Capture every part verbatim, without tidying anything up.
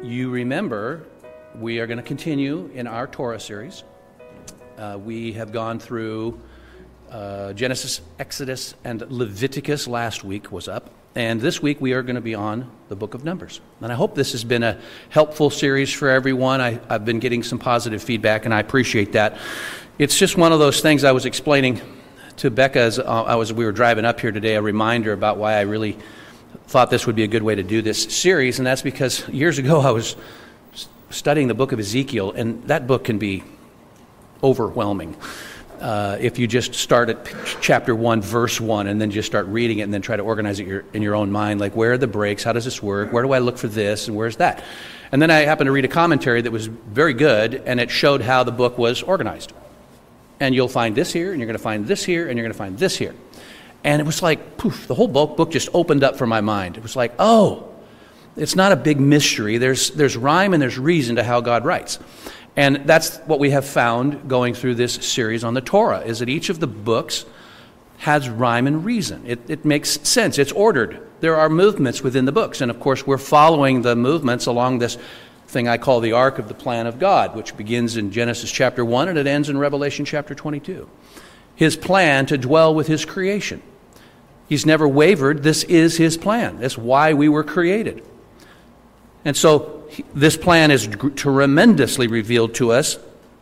You remember, we are going to continue in our Torah series. Uh, we have gone through uh, Genesis, Exodus, and Leviticus. Last week was up. And this week we are going to be on the book of Numbers. And I hope this has been a helpful series for everyone. I, I've been getting some positive feedback, and I appreciate that. It's just one of those things I was explaining to Becca as uh, I was, we were driving up here today, a reminder about why I really thought this would be a good way to do this series, and that's because years ago I was studying the book of Ezekiel, and that book can be overwhelming. Uh, if you just start at chapter one, verse one, and then just start reading it and then try to organize it your, in your own mind, like where are the breaks, how does this work, where do I look for this, and where's that? And then I happened to read a commentary that was very good, and it showed how the book was organized. And you'll find this here, and you're going to find this here, and you're going to find this here. And it was like, poof, the whole book, book just opened up for my mind. It was like, oh, it's not a big mystery. There's, there's rhyme and there's reason to how God writes. And that's what we have found going through this series on the Torah, is that each of the books has rhyme and reason. It, it makes sense. It's ordered. There are movements within the books. And, of course, we're following the movements along this thing I call the arc of the plan of God, which begins in Genesis chapter one and it ends in Revelation chapter twenty-two. His plan to dwell with his creation. He's never wavered. This is his plan. That's why we were created. And so he, this plan is g- tremendously revealed to us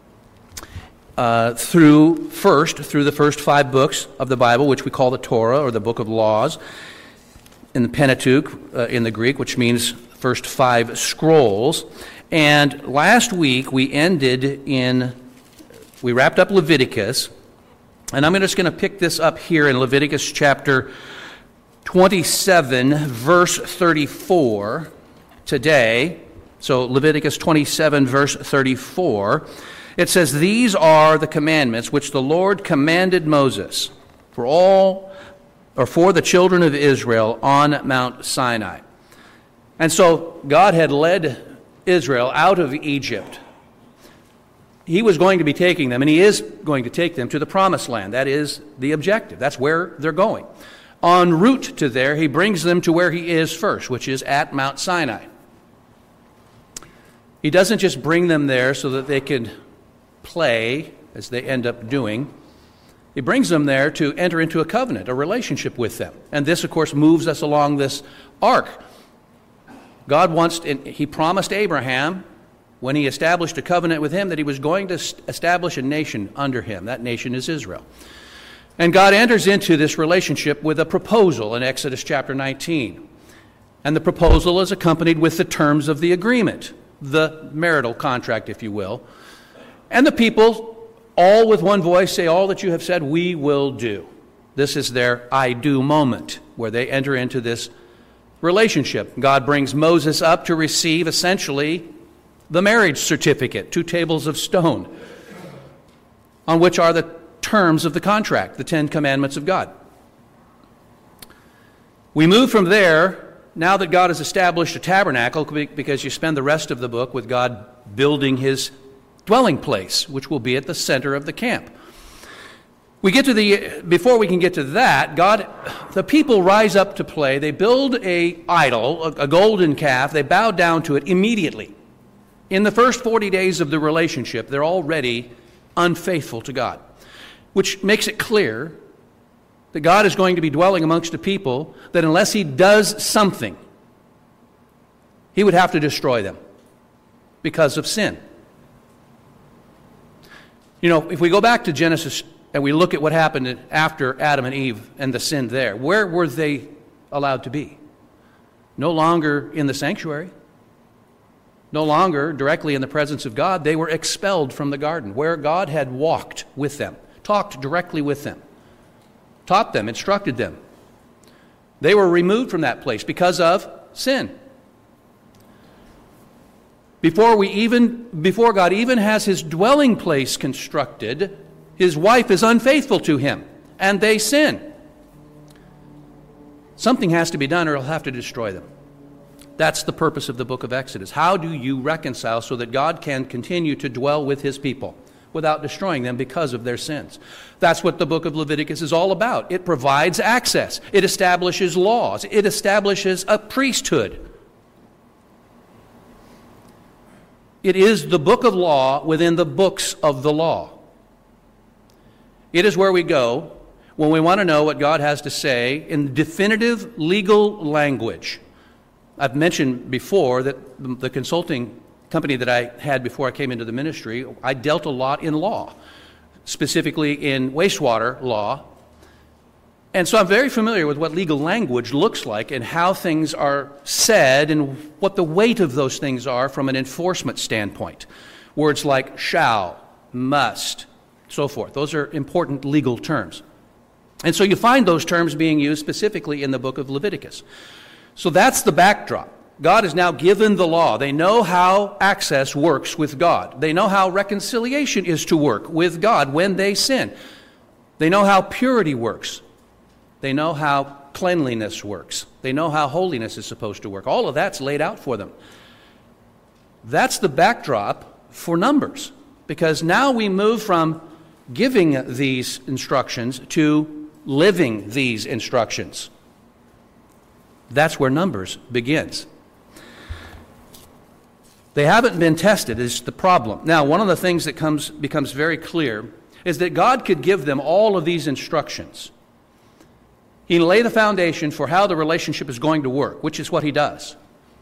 uh, through, first, through the first five books of the Bible, which we call the Torah, or the Book of Laws, in the Pentateuch, uh, in the Greek, which means first five scrolls. And last week we ended in, we wrapped up Leviticus. And I'm just going to pick this up here in Leviticus chapter twenty-seven, verse thirty-four today. So Leviticus twenty-seven, verse thirty-four. It says, "These are the commandments which the Lord commanded Moses for all, or for the children of Israel on Mount Sinai." And so God had led Israel out of Egypt. He was going to be taking them, and he is going to take them to the promised land. That is the objective. That's where they're going. En route to there, he brings them to where he is first, which is at Mount Sinai. He doesn't just bring them there so that they could play, as they end up doing. He brings them there to enter into a covenant, a relationship with them. And this, of course, moves us along this arc. God wants, to, he promised Abraham, when he established a covenant with him, that he was going to establish a nation under him. That nation is Israel. And God enters into this relationship with a proposal in Exodus chapter nineteen. And the proposal is accompanied with the terms of the agreement, the marital contract, if you will. And the people, all with one voice, say, "All that you have said, we will do." This is their I do moment, where they enter into this relationship. God brings Moses up to receive, essentially, the marriage certificate, two tables of stone, on which are the terms of the contract, the Ten Commandments of God. We move from there, now that God has established a tabernacle, because you spend the rest of the book with God building his dwelling place, which will be at the center of the camp. We get to the, before we can get to that, God, the people rise up to play. They build a idol, a, a golden calf. They bow down to it immediately. In the first forty days of the relationship, they're already unfaithful to God, which makes it clear that God is going to be dwelling amongst a people that unless he does something, he would have to destroy them because of sin. You know, if we go back to Genesis and we look at what happened after Adam and Eve and the sin there, where were they allowed to be? No longer in the sanctuary. No longer directly in the presence of God. They were expelled from the garden, where God had walked with them, talked directly with them, taught them, instructed them. They were removed from that place because of sin. Before we even, before God even has his dwelling place constructed, his wife is unfaithful to him, and they sin. Something has to be done, or he'll have to destroy them. That's the purpose of the book of Exodus. How do you reconcile so that God can continue to dwell with his people without destroying them because of their sins? That's what the book of Leviticus is all about. It provides access. It establishes laws. It establishes a priesthood. It is the book of law within the books of the law. It is where we go when we want to know what God has to say in definitive legal language. I've mentioned before that the consulting company that I had before I came into the ministry, I dealt a lot in law, specifically in wastewater law. And so I'm very familiar with what legal language looks like and how things are said and what the weight of those things are from an enforcement standpoint. Words like shall, must, so forth. Those are important legal terms. And so you find those terms being used specifically in the book of Leviticus. So that's the backdrop. God has now given the law. They know how access works with God. They know how reconciliation is to work with God when they sin. They know how purity works. They know how cleanliness works. They know how holiness is supposed to work. All of that's laid out for them. That's the backdrop for Numbers, because now we move from giving these instructions to living these instructions. That's where Numbers begins. They haven't been tested is the problem. Now, one of the things that comes becomes very clear is that God could give them all of these instructions. He can lay the foundation for how the relationship is going to work, which is what he does.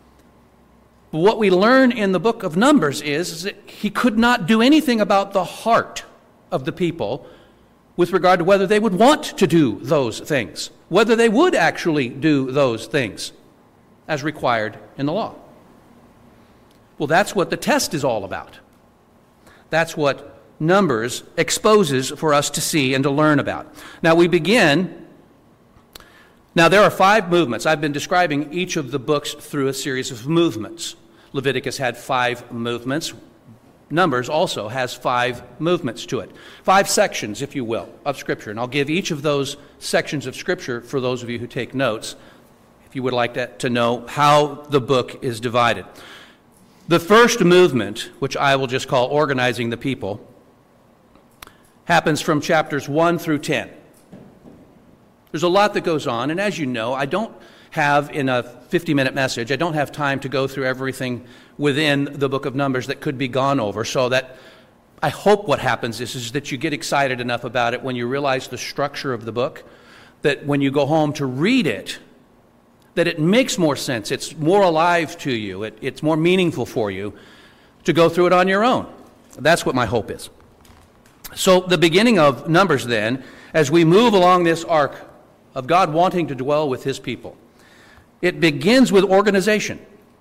But what we learn in the book of Numbers is, is that he could not do anything about the heart of the people with regard to whether they would want to do those things, whether they would actually do those things as required in the law. Well, that's what the test is all about. That's what Numbers exposes for us to see and to learn about. Now we begin, now there are five movements. I've been describing each of the books through a series of movements. Leviticus had five movements. Numbers also has five movements to it. Five sections, if you will, of Scripture. And I'll give each of those sections of Scripture for those of you who take notes, if you would like to, to know how the book is divided. The first movement, which I will just call organizing the people, happens from chapters one through ten. There's a lot that goes on, and as you know, I don't have in a fifty-minute message, I don't have time to go through everything within the book of Numbers that could be gone over, so that I hope what happens is, is that you get excited enough about it when you realize the structure of the book, that when you go home to read it, that it makes more sense, it's more alive to you, it, it's more meaningful for you to go through it on your own. That's what my hope is. So the beginning of Numbers then, as we move along this arc of God wanting to dwell with his people, it begins with organization.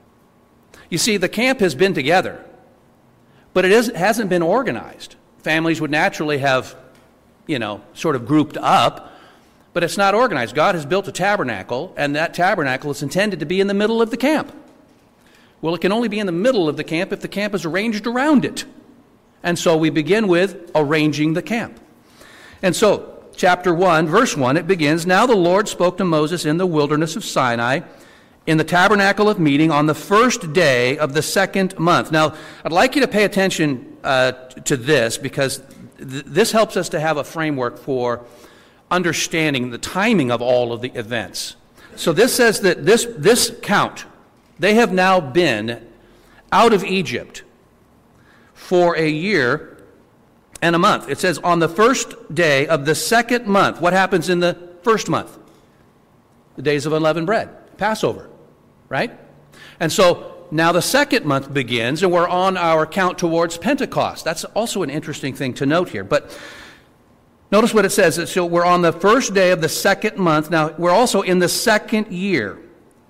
You see, the camp has been together, but it is, hasn't been organized. Families would naturally have, you know, sort of grouped up, but it's not organized. God has built a tabernacle, and that tabernacle is intended to be in the middle of the camp. Well, it can only be in the middle of the camp if the camp is arranged around it. And so we begin with arranging the camp. And so, chapter one, verse one, it begins, "Now the Lord spoke to Moses in the wilderness of Sinai, in the tabernacle of meeting, on the first day of the second month." Now, I'd like you to pay attention uh, to this, because th- this helps us to have a framework for understanding the timing of all of the events. So this says that this, this count, they have now been out of Egypt for a year and a month. It says on the first day of the second month. What happens in the first month? The days of unleavened bread, Passover, right? And so now the second month begins, and we're on our count towards Pentecost. That's also an interesting thing to note here. But notice what it says. So we're on the first day of the second month. Now, we're also in the second year.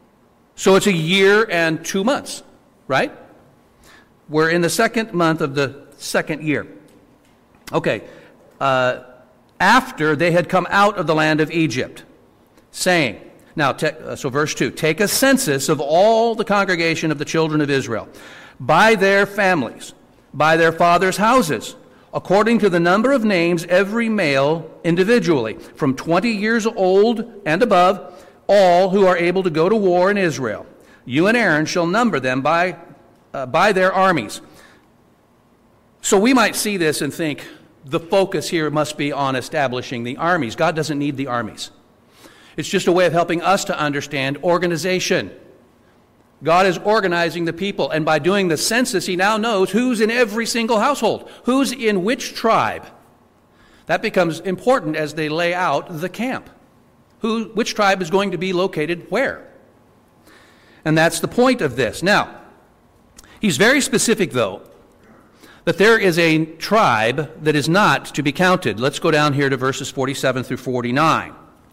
So it's a year and two months, right? We're in the second month of the second year. Okay. Uh, after they had come out of the land of Egypt, saying, now, te- uh, so verse two, "Take a census of all the congregation of the children of Israel, by their families, by their fathers' houses, according to the number of names, every male individually, from twenty years old and above, all who are able to go to war in Israel. You and Aaron shall number them by, uh, by their armies." So we might see this and think the focus here must be on establishing the armies. God doesn't need the armies. It's just a way of helping us to understand organization. God is organizing the people, and by doing the census, he now knows who's in every single household, who's in which tribe. That becomes important as they lay out the camp. Who, which tribe is going to be located where? And that's the point of this. Now, he's very specific, though, that there is a tribe that is not to be counted. Let's go down here to verses forty-seven through forty-nine.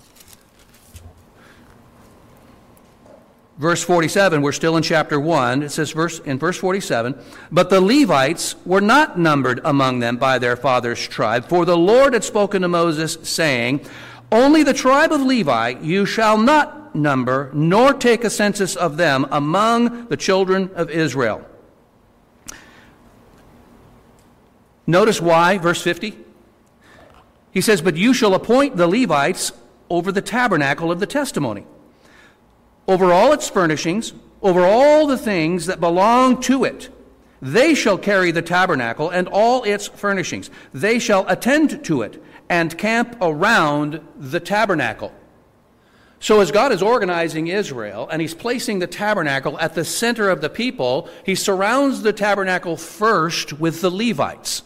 Verse forty-seven, we're still in chapter one. It says verse, in verse forty-seven, "But the Levites were not numbered among them by their father's tribe, for the Lord had spoken to Moses, saying, Only the tribe of Levi you shall not number, nor take a census of them among the children of Israel." Notice why, verse fifty. He says, "But you shall appoint the Levites over the tabernacle of the testimony, over all its furnishings, over all the things that belong to it. They shall carry the tabernacle and all its furnishings. They shall attend to it and camp around the tabernacle." So as God is organizing Israel and he's placing the tabernacle at the center of the people, he surrounds the tabernacle first with the Levites.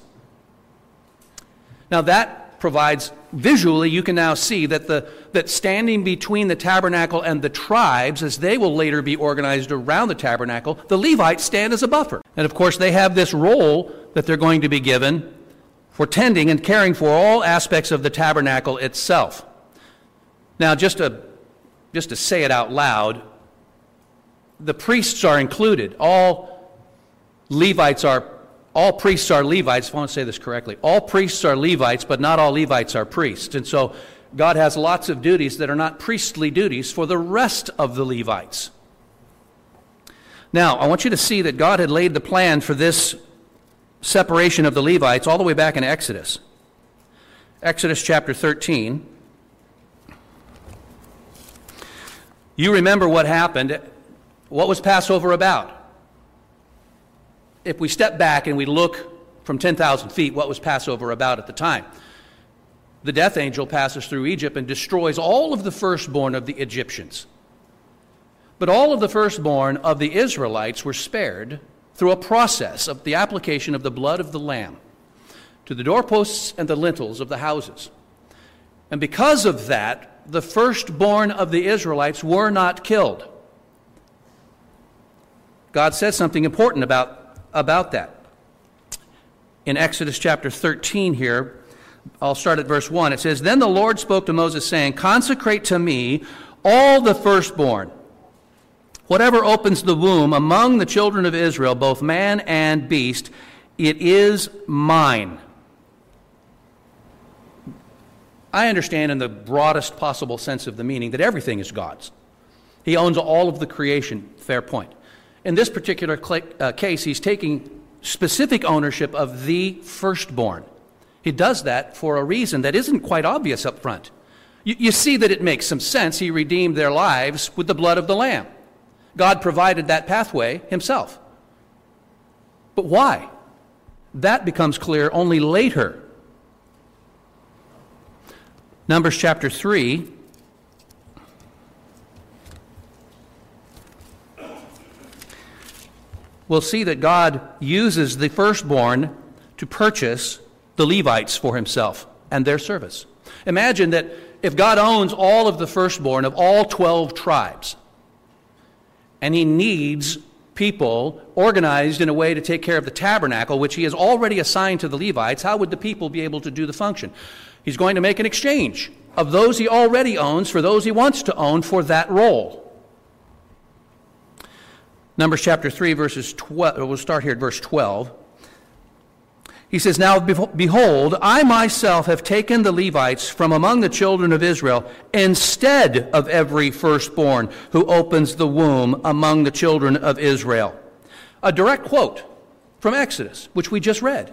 Now that provides, visually you can now see that the that standing between the tabernacle and the tribes, as they will later be organized around the tabernacle, the Levites stand as a buffer. And of course they have this role that they're going to be given for tending and caring for all aspects of the tabernacle itself. Now just to, just to say it out loud, the priests are included. All Levites are All priests are Levites, if I want to say this correctly. All priests are Levites, but not all Levites are priests. And so God has lots of duties that are not priestly duties for the rest of the Levites. Now, I want you to see that God had laid the plan for this separation of the Levites all the way back in Exodus. Exodus chapter thirteen. You remember what happened. What was Passover about? If we step back and we look from ten thousand feet, what was Passover about at the time? The death angel passes through Egypt and destroys all of the firstborn of the Egyptians. But all of the firstborn of the Israelites were spared through a process of the application of the blood of the Lamb to the doorposts and the lintels of the houses. And because of that, the firstborn of the Israelites were not killed. God says something important about about that. In Exodus chapter thirteen here, I'll start at verse one. It says, "Then the Lord spoke to Moses, saying, Consecrate to me all the firstborn, whatever opens the womb among the children of Israel, both man and beast, it is mine." I understand in the broadest possible sense of the meaning that everything is God's. He owns all of the creation, fair point. In this particular uh, case, he's taking specific ownership of the firstborn. He does that for a reason that isn't quite obvious up front. You, you see that it makes some sense. He redeemed their lives with the blood of the Lamb. God provided that pathway himself. But why? That becomes clear only later. Numbers chapter three. We'll see that God uses the firstborn to purchase the Levites for himself and their service. Imagine that if God owns all of the firstborn of all twelve tribes, and he needs people organized in a way to take care of the tabernacle, which he has already assigned to the Levites, how would the people be able to do the function? He's going to make an exchange of those he already owns for those he wants to own for that role. Numbers chapter three, verses twelve, we'll start here at verse twelve. He says, "Now behold, I myself have taken the Levites from among the children of Israel instead of every firstborn who opens the womb among the children of Israel." A direct quote from Exodus, which we just read.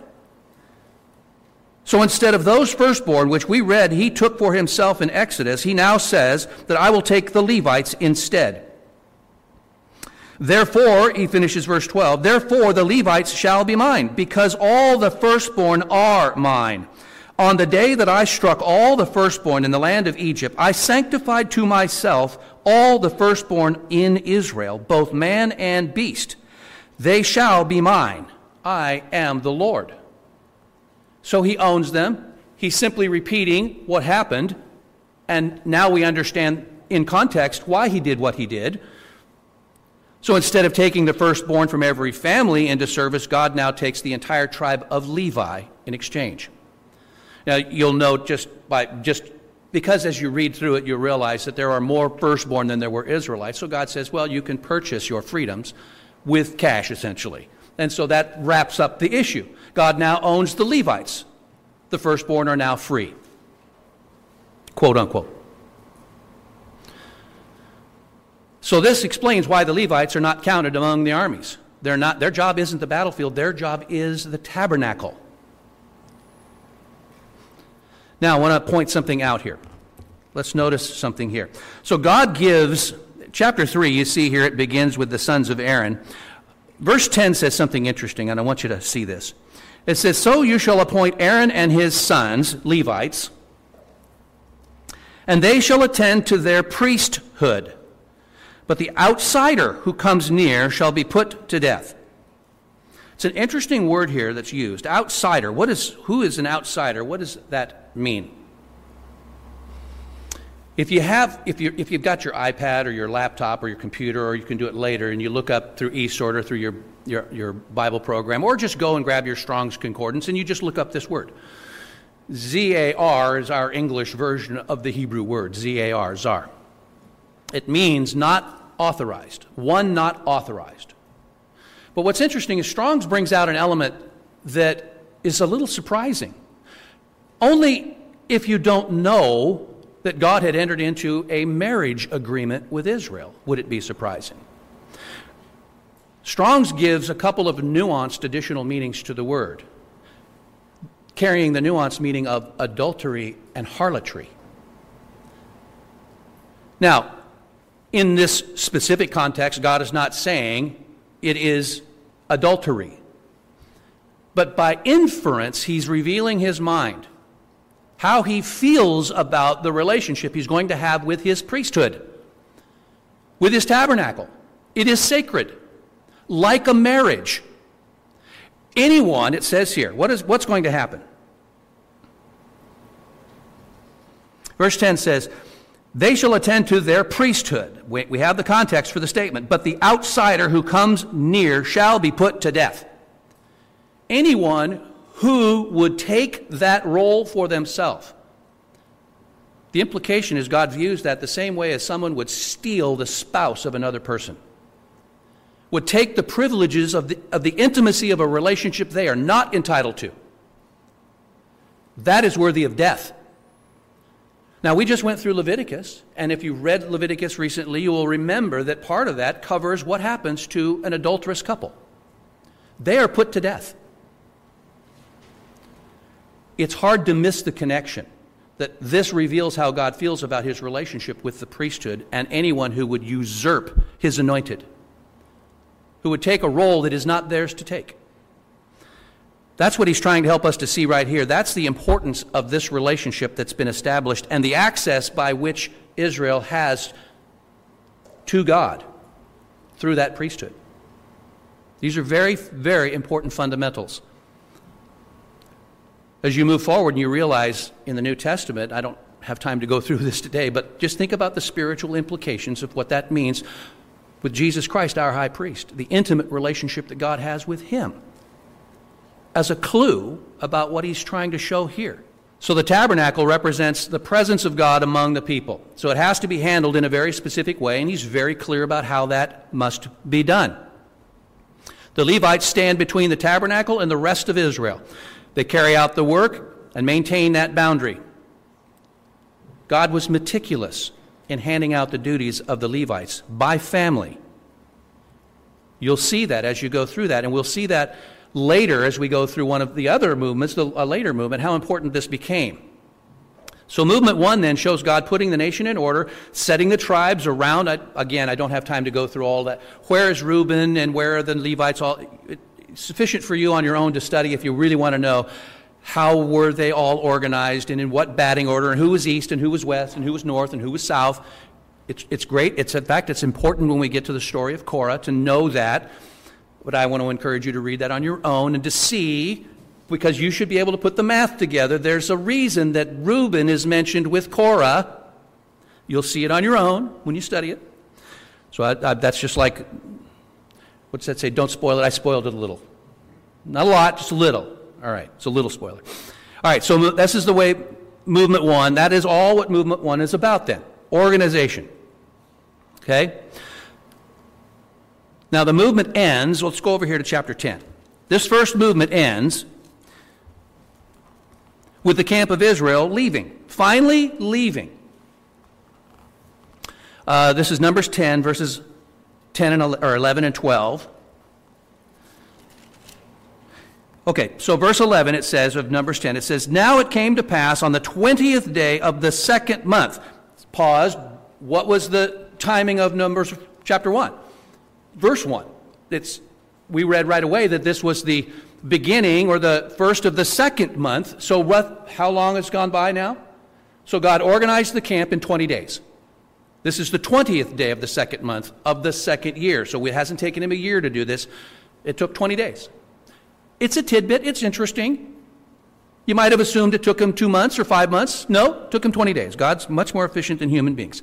So instead of those firstborn, which we read he took for himself in Exodus, he now says that I will take the Levites instead. "Therefore," he finishes verse twelve, "therefore the Levites shall be mine, because all the firstborn are mine. On the day that I struck all the firstborn in the land of Egypt, I sanctified to myself all the firstborn in Israel, both man and beast. They shall be mine. I am the Lord. So he owns them. He's simply repeating what happened, and now we understand in context why he did what he did. So instead of taking the firstborn from every family into service, God now takes the entire tribe of Levi in exchange. Now, you'll note just by just because as you read through it, you realize that there are more firstborn than there were Israelites. So God says, well, you can purchase your freedoms with cash, essentially. And so that wraps up the issue. God now owns the Levites. The firstborn are now free, quote unquote. So this explains why the Levites are not counted among the armies. They're not, their job isn't the battlefield, their job is the tabernacle. Now, I want to point something out here. Let's notice something here. So God gives, chapter three, you see here, it begins with the sons of Aaron. Verse ten says something interesting, and I want you to see this. It says, so you shall appoint Aaron and his sons, Levites, and they shall attend to their priesthood. But the outsider who comes near shall be put to death. It's an interesting word here that's used. Outsider. What is, who is an outsider? What does that mean? If you have, if you if you've got your iPad or your laptop or your computer, or you can do it later, and you look up through eSword or through your, your, your Bible program, or just go and grab your Strong's Concordance and you just look up this word. Z A R is our English version of the Hebrew word, Z A R, zar. It means not authorized, one not authorized. But what's interesting is Strong's brings out an element that is a little surprising. Only if you don't know that God had entered into a marriage agreement with Israel would it be surprising. Strong's gives a couple of nuanced additional meanings to the word, carrying the nuanced meaning of adultery and harlotry. Now, in this specific context, God is not saying it is adultery. But by inference, he's revealing his mind, how he feels about the relationship he's going to have with his priesthood, with his tabernacle. It is sacred, like a marriage. Anyone, it says here, what is what's going to happen? Verse ten says, they shall attend to their priesthood. We, we have the context for the statement. But the outsider who comes near shall be put to death. Anyone who would take that role for themselves. The implication is God views that the same way as someone would steal the spouse of another person, would take the privileges of the, of the intimacy of a relationship they are not entitled to. That is worthy of death. Now, we just went through Leviticus, and if you read Leviticus recently, you will remember that part of that covers what happens to an adulterous couple. They are put to death. It's hard to miss the connection that this reveals how God feels about his relationship with the priesthood and anyone who would usurp his anointed, who would take a role that is not theirs to take. That's what he's trying to help us to see right here. That's the importance of this relationship that's been established and the access by which Israel has to God through that priesthood. These are very, very important fundamentals. As you move forward and you realize in the New Testament, I don't have time to go through this today, but just think about the spiritual implications of what that means with Jesus Christ, our high priest, the intimate relationship that God has with him, as a clue about what he's trying to show here. So the tabernacle represents the presence of God among the people. So it has to be handled in a very specific way, and he's very clear about how that must be done. The Levites stand between the tabernacle and the rest of Israel. They carry out the work and maintain that boundary. God was meticulous in handing out the duties of the Levites by family. You'll see that as you go through that, and we'll see that later as we go through one of the other movements, the, a later movement, how important this became. So movement one then shows God putting the nation in order, setting the tribes around. I, again, I don't have time to go through all that. Where is Reuben and where are the Levites? All it's sufficient for you on your own to study if you really want to know how were they all organized and in what batting order, and who was east and who was west and who was north and who was south. It's, it's great. It's, in fact, it's important when we get to the story of Korah to know that. But I want to encourage you to read that on your own and to see, because you should be able to put the math together. There's a reason that Reuben is mentioned with Korah. You'll see it on your own when you study it. So I, I, that's just like, what's that say? Don't spoil it. I spoiled it a little. Not a lot, just a little. All right, it's a little spoiler. All right, so this is the way movement one. That is all what movement one is about then. Organization. Okay? Now the movement ends. Let's go over here to chapter ten. This first movement ends with the camp of Israel leaving. Finally leaving. Uh, this is Numbers ten, verses ten and or eleven and twelve. Okay, so verse eleven, it says, of Numbers ten, it says, "Now it came to pass on the twentieth day of the second month." Pause. What was the timing of Numbers chapter one? Verse one. It's, we read right away that this was the beginning or the first of the second month. So what, how long has gone by now? So God organized the camp in twenty days. This is the twentieth day of the second month of the second year. So it hasn't taken him a year to do this. It took twenty days. It's a tidbit. It's interesting. You might have assumed it took him two months or five months. No, it took him twenty days. God's much more efficient than human beings.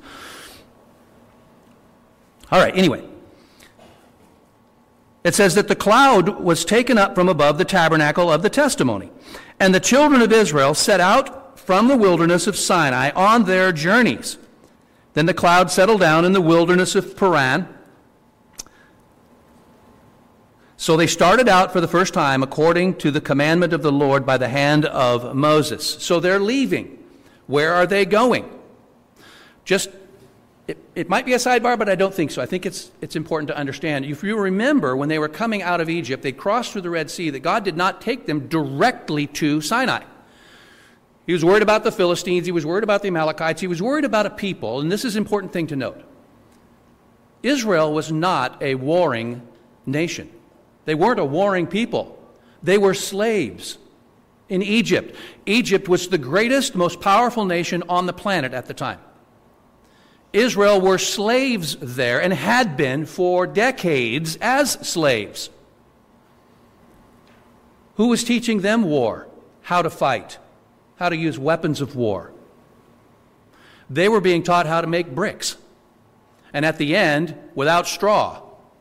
All right, anyway. It says that the cloud was taken up from above the tabernacle of the testimony, and the children of Israel set out from the wilderness of Sinai on their journeys. Then the cloud settled down in the wilderness of Paran. So they started out for the first time according to the commandment of the Lord by the hand of Moses. So they're leaving. Where are they going? Just, it, it might be a sidebar, but I don't think so. I think it's, it's important to understand. If you remember, when they were coming out of Egypt, they crossed through the Red Sea, that God did not take them directly to Sinai. He was worried about the Philistines. He was worried about the Amalekites. He was worried about a people, and this is an important thing to note. Israel was not a warring nation. They weren't a warring people. They were slaves in Egypt. Egypt was the greatest, most powerful nation on the planet at the time. Israel were slaves there and had been for decades as slaves. Who was teaching them war? How to fight? How to use weapons of war? They were being taught how to make bricks. And at the end, without straw.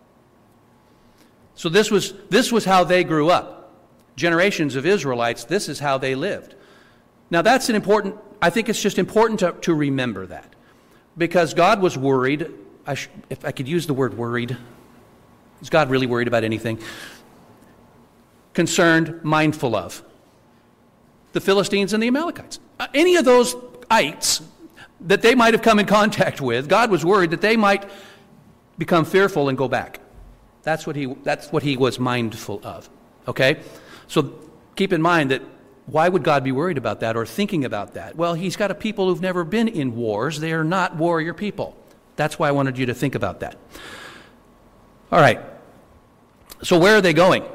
So this was, this was how they grew up. Generations of Israelites, this is how they lived. Now that's an important, I think it's just important to, to remember that. Because God was worried, I sh, if I could use the word worried, is God really worried about anything? Concerned, mindful of. The Philistines and the Amalekites. Uh, any of those ites that they might have come in contact with, God was worried that they might become fearful and go back. That's what he, that's what he was mindful of. Okay? So keep in mind that why would God be worried about that or thinking about that? Well, he's got a people who've never been in wars. They are not warrior people. That's why I wanted you to think about that. All right. So where are they going?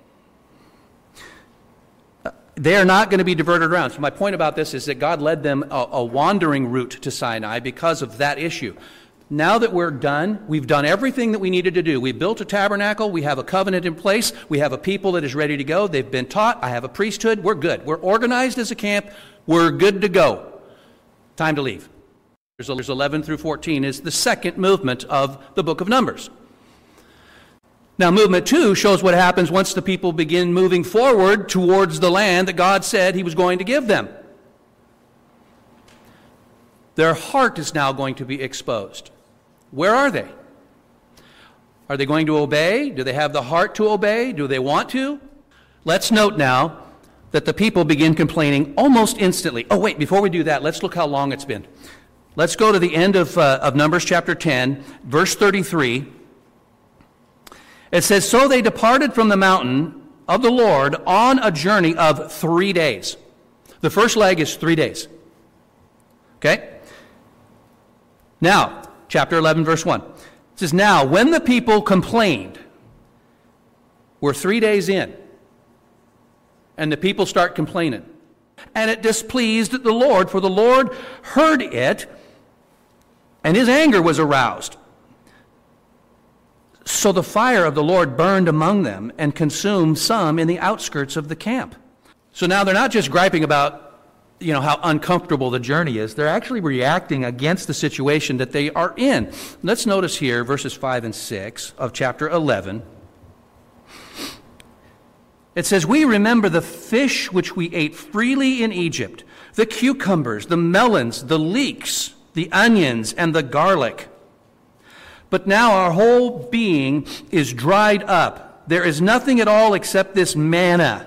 They are not going to be diverted around. So my point about this is that God led them a, a wandering route to Sinai because of that issue. Now that we're done, we've done everything that we needed to do. We built a tabernacle. We have a covenant in place. We have a people that is ready to go. They've been taught. I have a priesthood. We're good. We're organized as a camp. We're good to go. Time to leave. There's eleven through fourteen is the second movement of the book of Numbers. Now, movement two shows what happens once the people begin moving forward towards the land that God said he was going to give them. Their heart is now going to be exposed. Where are they? Are they going to obey? Do they have the heart to obey? Do they want to? Let's note now that the people begin complaining almost instantly. Oh, wait, before we do that, let's look how long it's been. Let's go to the end of, uh, of Numbers chapter ten, verse thirty-three. It says, "So they departed from the mountain of the Lord on a journey of three days." The first leg is three days. Okay? Now, chapter eleven, verse one. It says, "Now, when the people complained," we're three days in, And the people start complaining. And it displeased the Lord, for the Lord heard it, and his anger was aroused. So the fire of the Lord burned among them and consumed some in the outskirts of the camp. So now they're not just griping about, you know, how uncomfortable the journey is. They're actually reacting against the situation that they are in. Let's notice here verses five and six of chapter eleven. It says, "We remember the fish which we ate freely in Egypt, the cucumbers, the melons, the leeks, the onions, and the garlic. But now our whole being is dried up. There is nothing at all except this manna."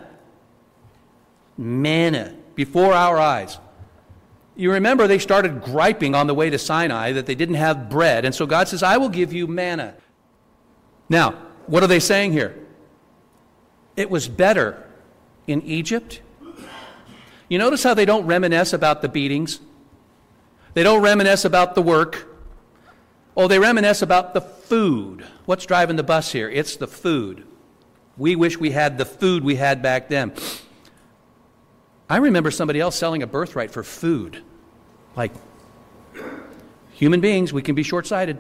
Manna before our eyes. You remember they started griping on the way to Sinai that they didn't have bread. And so God says, I will give you manna. Now, what are they saying here? It was better in Egypt. You notice how they don't reminisce about the beatings? They don't reminisce about the work. Oh, they reminisce about the food. What's driving the bus here? It's the food. We wish we had the food we had back then. I remember somebody else selling a birthright for food. Like, human beings, we can be short-sighted.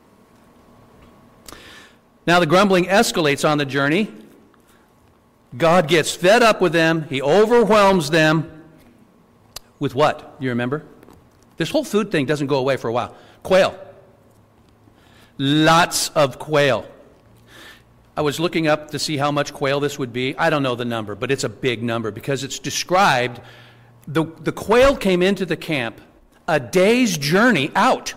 Now the grumbling escalates on the journey. God gets fed up with them. He overwhelms them. With what? You remember? This whole food thing doesn't go away for a while. Quail. Lots of quail. I was looking up to see how much quail this would be. I don't know the number, but it's a big number because it's described. The, the quail came into the camp a day's journey out.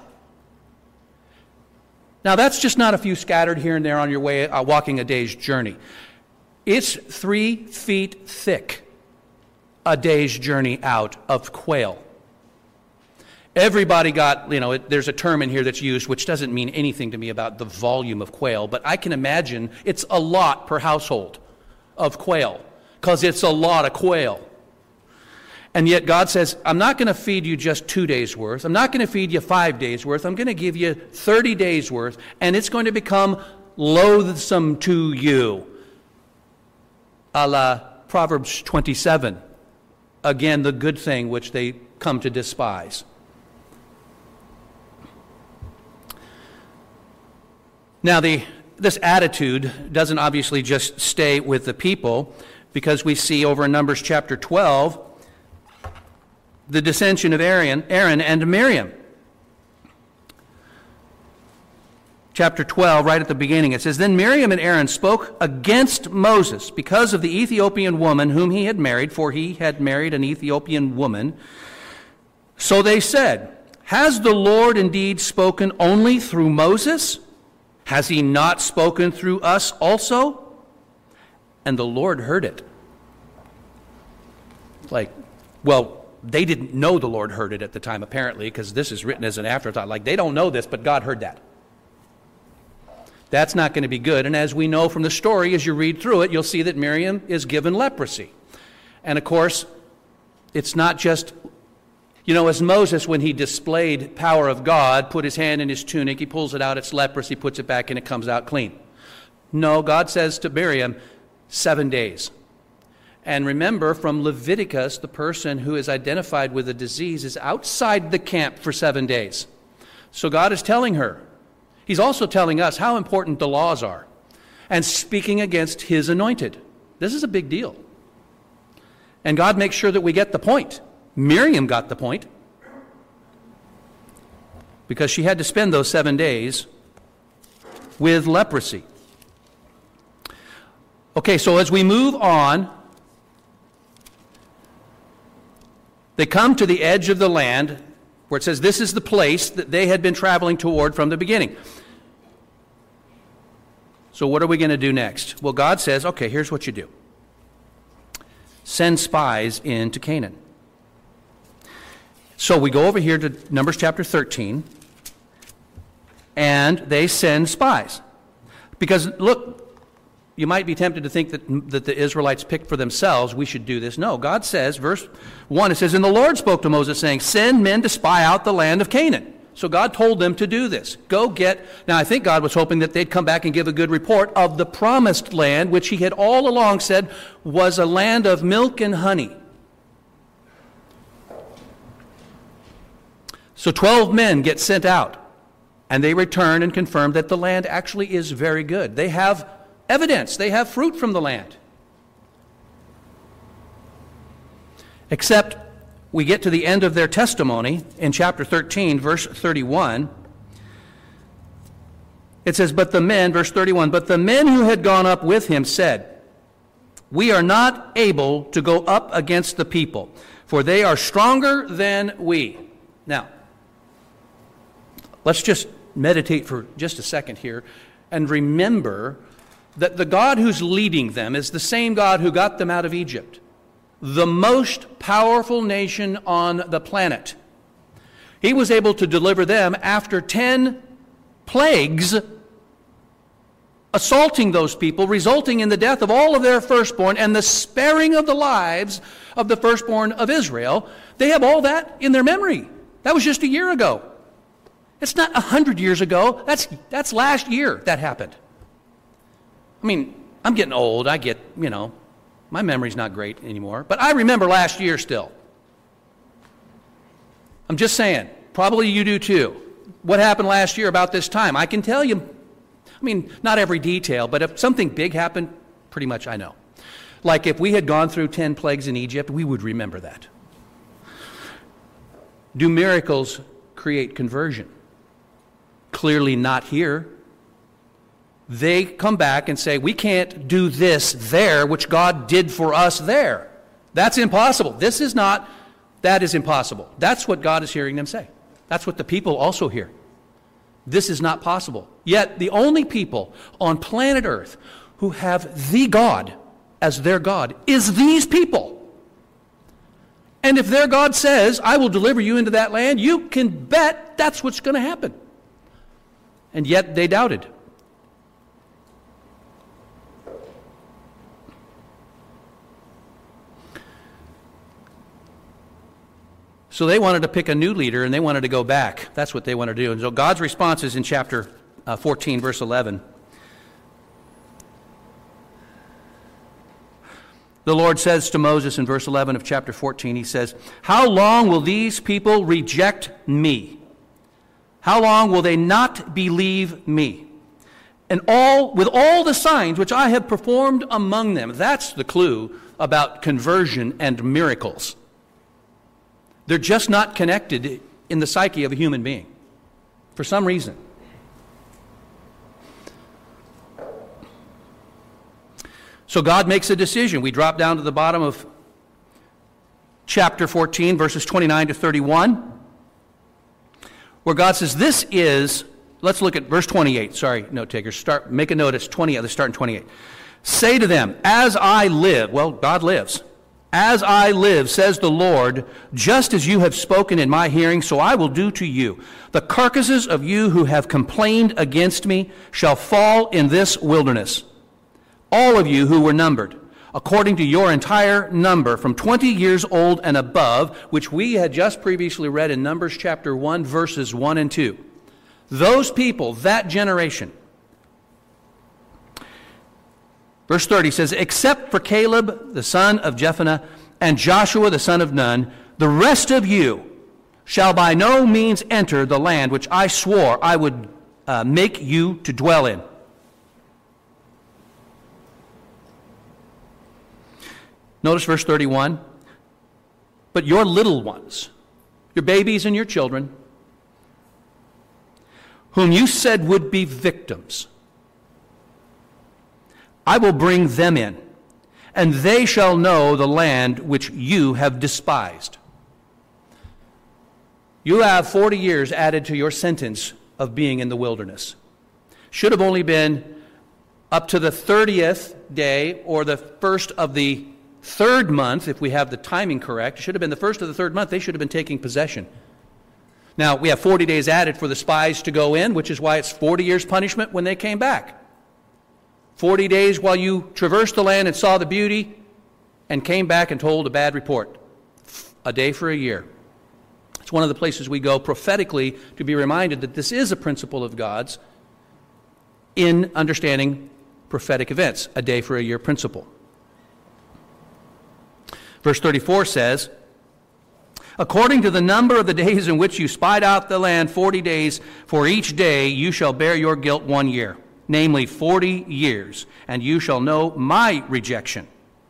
Now, that's just not a few scattered here and there on your way uh, walking a day's journey. It's three feet thick, a day's journey out of quail. Everybody got, you know, it, there's a term in here that's used which doesn't mean anything to me about the volume of quail, but I can imagine it's a lot per household of quail because it's a lot of quail. And yet God says, I'm not going to feed you just two days worth. I'm not going to feed you five days worth. I'm going to give you thirty days worth, and it's going to become loathsome to you. A la Proverbs twenty-seven. Again, the good thing which they come to despise. Now, the, this attitude doesn't obviously just stay with the people, because we see over in Numbers chapter twelve, the dissension of Aaron, Aaron and Miriam. Chapter twelve, right at the beginning, it says, Then Miriam and Aaron spoke against Moses because of the Ethiopian woman whom he had married, for he had married an Ethiopian woman. So they said, Has the Lord indeed spoken only through Moses? Has he not spoken through us also? And the Lord heard it. Like, well, they didn't know the Lord heard it at the time, apparently, because this is written as an afterthought. Like, they don't know this, but God heard that. That's not going to be good. And as we know from the story, as you read through it, you'll see that Miriam is given leprosy. And of course, it's not just, you know, as Moses, when he displayed power of God, put his hand in his tunic, he pulls it out, it's leprous, he puts it back, and it comes out clean. No, God says to Miriam, seven days. And remember, from Leviticus, the person who is identified with a disease is outside the camp for seven days. So God is telling her. He's also telling us how important the laws are and speaking against his anointed. This is a big deal. And God makes sure that we get the point. Miriam got the point because she had to spend those seven days with leprosy. Okay, so as we move on, they come to the edge of the land where it says this is the place that they had been traveling toward from the beginning. So what are we going to do next? Well, God says, okay, here's what you do. Send spies into Canaan. So we go over here to Numbers chapter thirteen, and they send spies. Because, look, you might be tempted to think that, that the Israelites picked for themselves, we should do this. No, God says, verse one, it says, And the Lord spoke to Moses, saying, Send men to spy out the land of Canaan. So God told them to do this. Go get, now I think God was hoping that they'd come back and give a good report of the promised land, which he had all along said was a land of milk and honey. So twelve men get sent out, and they return and confirm that the land actually is very good. They have evidence. They have fruit from the land. Except we get to the end of their testimony in chapter thirteen, verse thirty-one. It says, but the men, verse thirty-one, but the men who had gone up with him said, we are not able to go up against the people, for they are stronger than we. Now, let's just meditate for just a second here and remember that the God who's leading them is the same God who got them out of Egypt, the most powerful nation on the planet. He was able to deliver them after ten plagues assaulting those people, resulting in the death of all of their firstborn and the sparing of the lives of the firstborn of Israel. They have all that in their memory. That was just a year ago. It's not a hundred years ago. That's, that's last year that happened. I mean, I'm getting old. I get, you know, my memory's not great anymore. But I remember last year still. I'm just saying, probably you do too. What happened last year about this time? I can tell you, I mean, not every detail, but if something big happened, pretty much I know. Like if we had gone through ten plagues in Egypt, we would remember that. Do miracles create conversion? Clearly not here. They come back and say, we can't do this there, which God did for us there. That's impossible. This is not, that is impossible. That's what God is hearing them say. That's what the people also hear. This is not possible. Yet the only people on planet Earth who have the God as their God is these people. And if their God says, I will deliver you into that land, you can bet that's what's going to happen. And yet they doubted. So they wanted to pick a new leader, and they wanted to go back. That's what they wanted to do. And so God's response is in chapter uh, fourteen, verse eleven. The Lord says to Moses in verse eleven of chapter fourteen, he says, how long will these people reject me? How long will they not believe me? And all with all the signs which I have performed among them. That's the clue about conversion and miracles. They're just not connected in the psyche of a human being for some reason. So God makes a decision. We drop down to the bottom of chapter fourteen, verses twenty-nine to thirty-one, where God says, this is, let's look at verse twenty-eight. Sorry, note takers, start, make a note, it's twenty, let's start in twenty-eight. Say to them, as I live, well, God lives. As I live, says the Lord, just as you have spoken in my hearing, so I will do to you. The carcasses of you who have complained against me shall fall in this wilderness. All of you who were numbered, according to your entire number, from twenty years old and above, which we had just previously read in Numbers chapter one, verses one and two. Those people, that generation. Verse thirty says, except for Caleb, the son of Jephunneh, and Joshua, the son of Nun, the rest of you shall by no means enter the land which I swore I would uh, make you to dwell in. Notice verse thirty-one. But your little ones, your babies and your children, whom you said would be victims, I will bring them in, and they shall know the land which you have despised. You have forty years added to your sentence of being in the wilderness. Should have only been up to the thirtieth day or the first of the third month, if we have the timing correct. It should have been the first of the third month. They should have been taking possession. Now, we have forty days added for the spies to go in, which is why it's forty years punishment when they came back. forty days while you traversed the land and saw the beauty and came back and told a bad report. A day for a year. It's one of the places we go prophetically to be reminded that this is a principle of God's in understanding prophetic events, a day for a year principle. Verse thirty-four says, according to the number of the days in which you spied out the land, forty days, for each day you shall bear your guilt one year, namely forty years, and you shall know my rejection.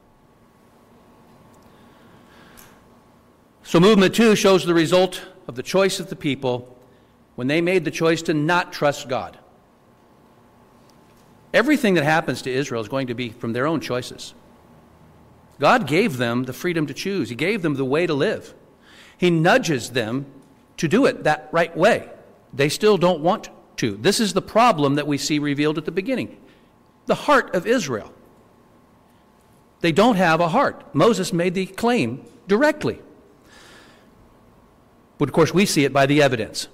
So movement two shows the result of the choice of the people when they made the choice to not trust God. Everything that happens to Israel is going to be from their own choices. God gave them the freedom to choose. He gave them the way to live. He nudges them to do it that right way. They still don't want to. This is the problem that we see revealed at the beginning. The heart of Israel. They don't have a heart. Moses made the claim directly. But of course we see it by the evidence.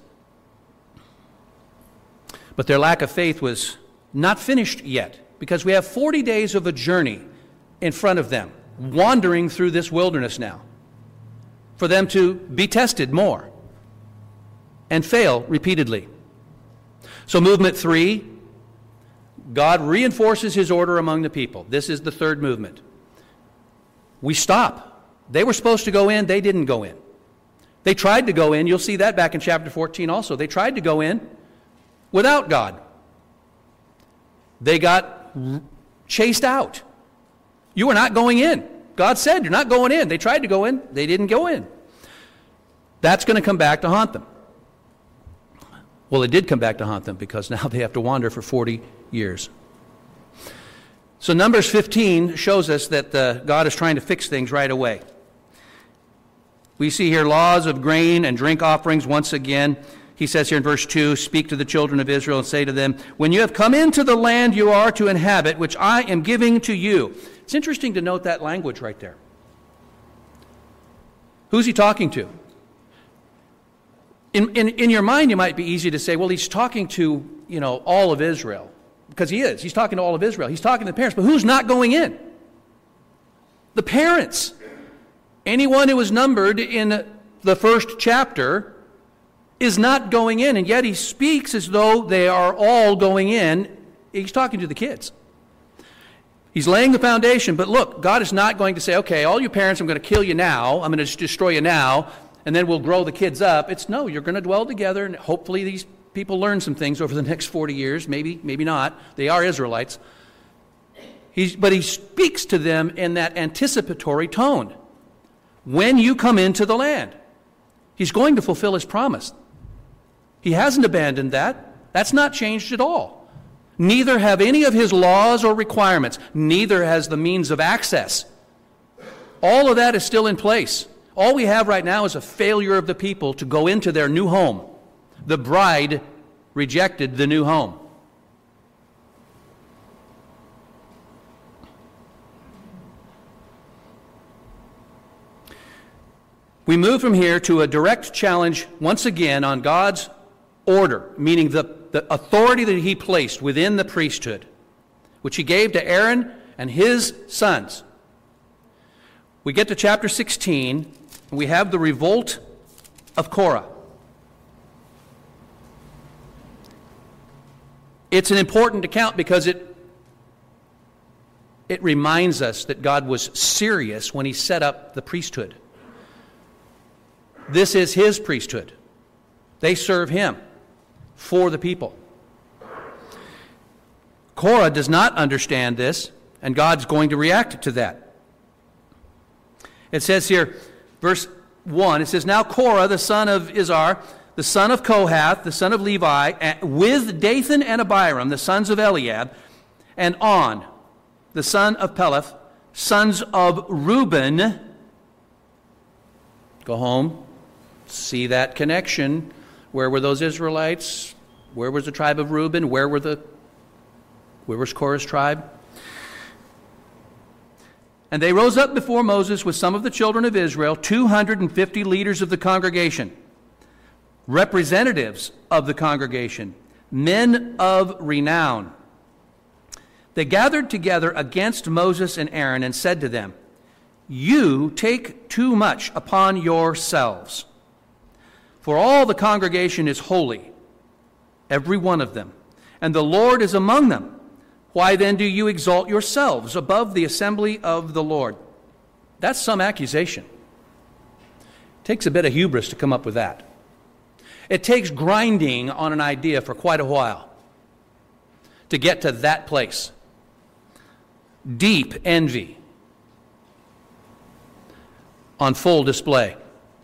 But their lack of faith was not finished yet, because we have forty days of a journey in front of them, wandering through this wilderness now, for them to be tested more and fail repeatedly. So movement three, God reinforces his order among the people. This is the third movement. We stop. They were supposed to go in, they didn't go in. They tried to go in, you'll see that back in chapter fourteen also. They tried to go in without God. They got chased out. You are not going in. God said you're not going in. They tried to go in. They didn't go in. That's going to come back to haunt them. Well, it did come back to haunt them because now they have to wander for forty years. So Numbers fifteen shows us that uh, God is trying to fix things right away. We see here laws of grain and drink offerings once again. He says here in verse two, speak to the children of Israel and say to them, when you have come into the land you are to inhabit, which I am giving to you. It's interesting to note that language right there. Who's he talking to? In, in, in your mind, it might be easy to say, well, he's talking to, you know, all of Israel. Because he is. He's talking to all of Israel. He's talking to the parents. But who's not going in? The parents. Anyone who was numbered in the first chapter is not going in, and yet he speaks as though they are all going in. He's talking to the kids. He's laying the foundation, but look, God is not going to say, okay, all you parents, I'm going to kill you now, I'm going to destroy you now, and then we'll grow the kids up. It's no, you're going to dwell together, and hopefully these people learn some things over the next forty years, maybe, maybe not. They are Israelites. He's, but he speaks to them in that anticipatory tone. When you come into the land, he's going to fulfill his promise. He hasn't abandoned that. That's not changed at all. Neither have any of his laws or requirements. Neither has the means of access. All of that is still in place. All we have right now is a failure of the people to go into their new home. The bride rejected the new home. We move from here to a direct challenge once again on God's order, meaning the, the authority that he placed within the priesthood, which he gave to Aaron and his sons. We get to chapter sixteen, and we have the revolt of Korah. It's an important account because it, it reminds us that God was serious when he set up the priesthood. This is his priesthood. They serve him for the people. Korah does not understand this, and God's going to react to that. It says here, verse one, it says, now Korah, the son of Izhar, the son of Kohath, the son of Levi, with Dathan and Abiram, the sons of Eliab, and On, the son of Peleth, sons of Reuben. Go home. See that connection. Where were those Israelites? Where was the tribe of Reuben? Where were the where was Korah's tribe? And they rose up before Moses with some of the children of Israel, two hundred fifty leaders of the congregation, representatives of the congregation, men of renown. They gathered together against Moses and Aaron and said to them, you take too much upon yourselves. For all the congregation is holy, every one of them, and the Lord is among them. Why then do you exalt yourselves above the assembly of the Lord? That's some accusation. It takes a bit of hubris to come up with that. It takes grinding on an idea for quite a while to get to that place. Deep envy on full display.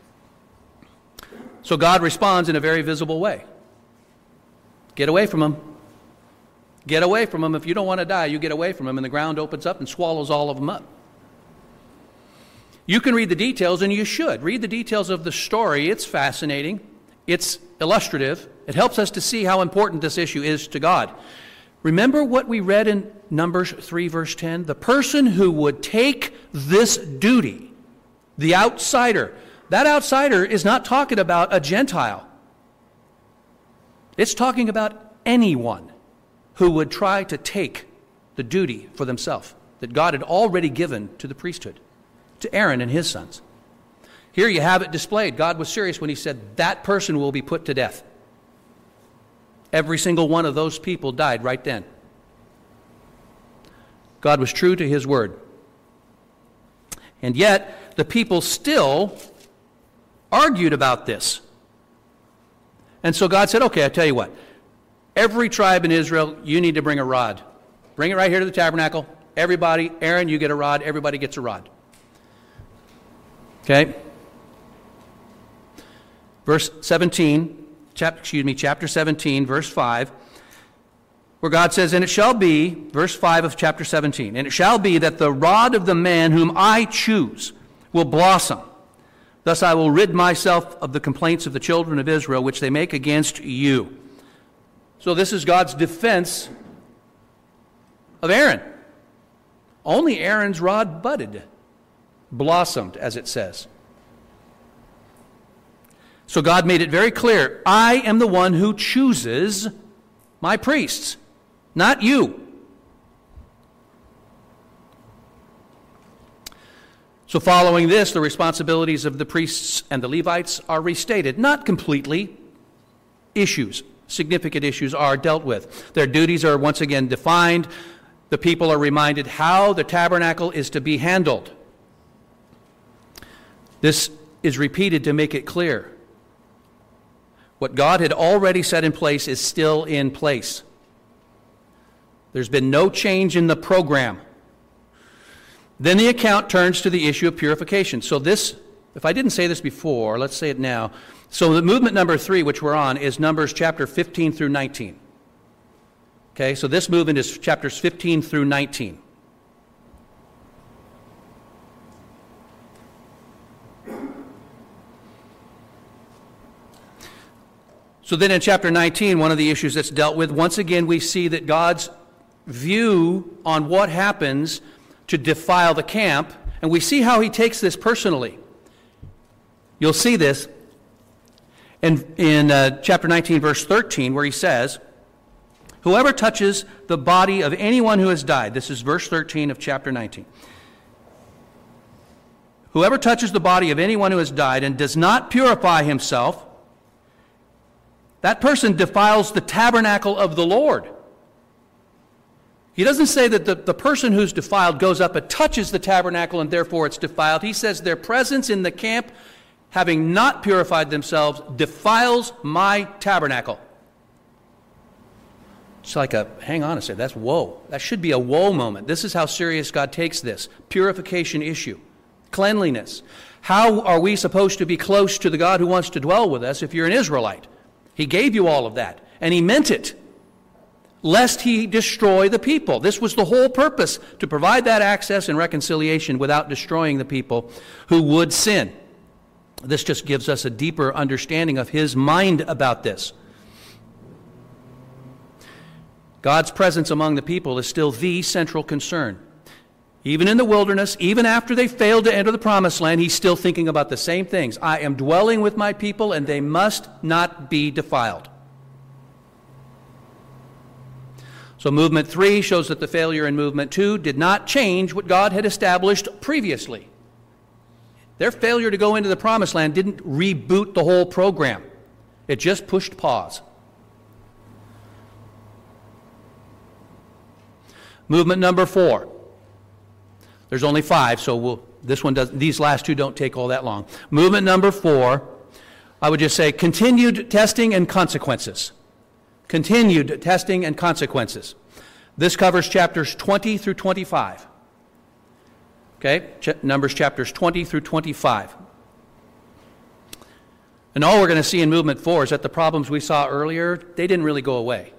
So God responds in a very visible way. Get away from them. Get away from them. If you don't want to die, you get away from them, and the ground opens up and swallows all of them up. You can read the details, and you should. Read the details of the story. It's fascinating. It's illustrative. It helps us to see how important this issue is to God. Remember what we read in Numbers three, verse ten? The person who would take this duty, the outsider, that outsider is not talking about a Gentile. It's talking about anyone who would try to take the duty for themselves that God had already given to the priesthood, to Aaron and his sons. Here you have it displayed. God was serious when he said that person will be put to death. Every single one of those people died right then. God was true to his word. And yet, the people still argued about this. And so God said, okay, I tell you what. Every tribe in Israel, you need to bring a rod. Bring it right here to the tabernacle. Everybody, Aaron, you get a rod. Everybody gets a rod. Okay? Verse seventeen, chap, excuse me, chapter seventeen, verse five, where God says, and it shall be, verse five of chapter seventeen, and it shall be that the rod of the man whom I choose will blossom. Thus I will rid myself of the complaints of the children of Israel, which they make against you. So this is God's defense of Aaron. Only Aaron's rod budded, blossomed, as it says. So God made it very clear, I am the one who chooses my priests, not you. So following this, the responsibilities of the priests and the Levites are restated. Not completely. Issues, significant issues are dealt with. Their duties are once again defined. The people are reminded how the tabernacle is to be handled. This is repeated to make it clear. What God had already set in place is still in place. There's been no change in the program. Then the account turns to the issue of purification. So this, if I didn't say this before, let's say it now. So the movement number three, which we're on, is Numbers chapter fifteen through nineteen. Okay, so this movement is chapters fifteen through nineteen. So then in chapter nineteen, one of the issues that's dealt with, once again we see that God's view on what happens to defile the camp, and we see how he takes this personally. You'll see this in, in uh, chapter nineteen, verse thirteen, where he says, whoever touches the body of anyone who has died, this is verse thirteen of chapter nineteen, whoever touches the body of anyone who has died and does not purify himself, that person defiles the tabernacle of the Lord. He doesn't say that the, the person who's defiled goes up and touches the tabernacle and therefore it's defiled. He says their presence in the camp, having not purified themselves, defiles my tabernacle. It's like a, hang on a second, that's whoa. That should be a whoa moment. This is how serious God takes this. Purification issue. Cleanliness. How are we supposed to be close to the God who wants to dwell with us if you're an Israelite? He gave you all of that, and he meant it, lest he destroy the people. This was the whole purpose, to provide that access and reconciliation without destroying the people who would sin. This just gives us a deeper understanding of his mind about this. God's presence among the people is still the central concern. Even in the wilderness, even after they failed to enter the promised land, he's still thinking about the same things. I am dwelling with my people, and they must not be defiled. So movement three shows that the failure in movement two did not change what God had established previously. Their failure to go into the promised land didn't reboot the whole program. It just pushed pause. Movement number four. There's only five, so we'll, this one does. These last two don't take all that long. Movement number four, I would just say continued testing and consequences. Continued testing and consequences. This covers chapters twenty through twenty-five. Okay, Ch- Numbers chapters twenty through twenty-five. And all we're going to see in movement four is that the problems we saw earlier, they didn't really go away.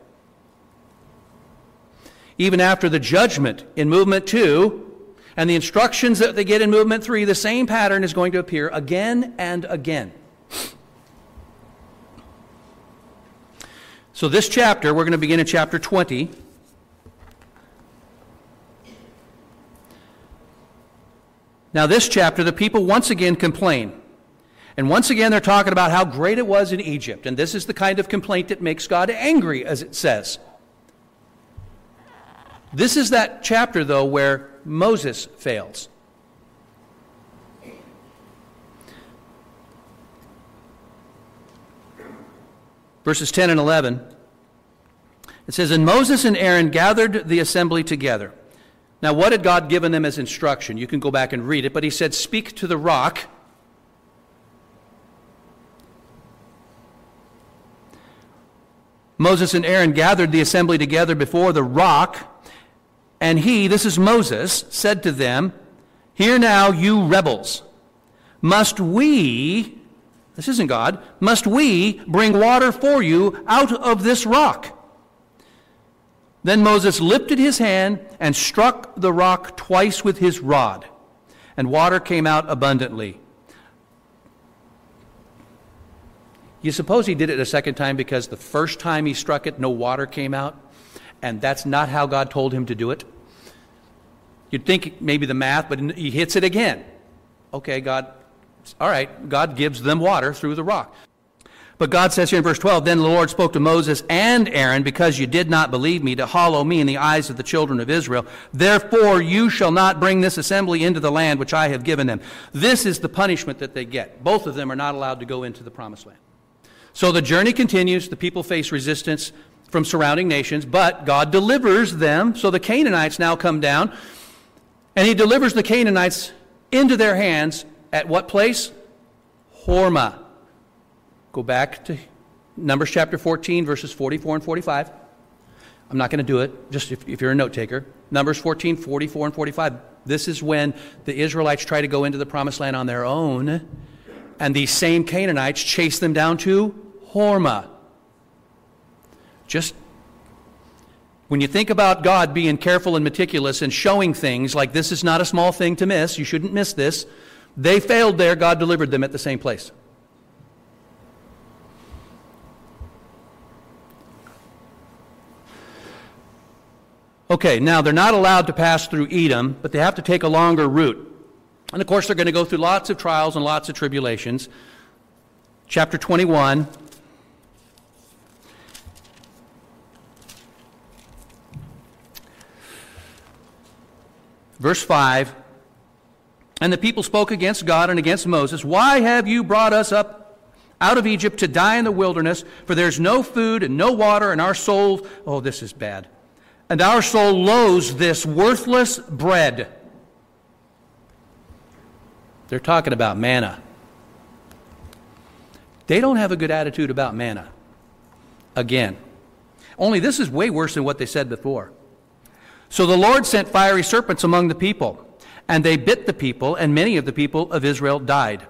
Even after the judgment in movement two and the instructions that they get in movement three, the same pattern is going to appear again and again. So this chapter, we're going to begin in chapter twenty. Now this chapter, the people once again complain. And once again, they're talking about how great it was in Egypt. And this is the kind of complaint that makes God angry, as it says. This is that chapter, though, where Moses fails. Verses ten and eleven. It says, "And Moses and Aaron gathered the assembly together." Now, what had God given them as instruction? You can go back and read it, but he said, "Speak to the rock." Moses and Aaron gathered the assembly together before the rock, and he, this is Moses, said to them, "Hear now, you rebels, must we," this isn't God, "must we bring water for you out of this rock?" Then Moses lifted his hand and struck the rock twice with his rod, and water came out abundantly. You suppose he did it a second time because the first time he struck it, no water came out, and that's not how God told him to do it? You'd think maybe the math, but he hits it again. Okay, God, all right, God gives them water through the rock. But God says here in verse twelve, "Then the Lord spoke to Moses and Aaron, because you did not believe me to hallow me in the eyes of the children of Israel. Therefore you shall not bring this assembly into the land which I have given them." This is the punishment that they get. Both of them are not allowed to go into the promised land. So the journey continues. The people face resistance from surrounding nations, but God delivers them. So the Canaanites now come down, and he delivers the Canaanites into their hands at what place? Hormah. Go back to Numbers chapter fourteen, verses forty-four and forty-five. I'm not going to do it, just if, if you're a note taker. Numbers fourteen, forty-four and forty-five. This is when the Israelites try to go into the promised land on their own, and these same Canaanites chase them down to Hormah. Just when you think about God being careful and meticulous and showing things like this is not a small thing to miss, you shouldn't miss this. They failed there, God delivered them at the same place. Okay, now they're not allowed to pass through Edom, but they have to take a longer route. And of course, they're going to go through lots of trials and lots of tribulations. Chapter twenty-one. Verse five. "And the people spoke against God and against Moses. 'Why have you brought us up out of Egypt to die in the wilderness? For there's no food and no water, and our soul,'" oh, this is bad, "'and our soul loathes this worthless bread.'" They're talking about manna. They don't have a good attitude about manna. Again. Only this is way worse than what they said before. "So the Lord sent fiery serpents among the people, and they bit the people, and many of the people of Israel died.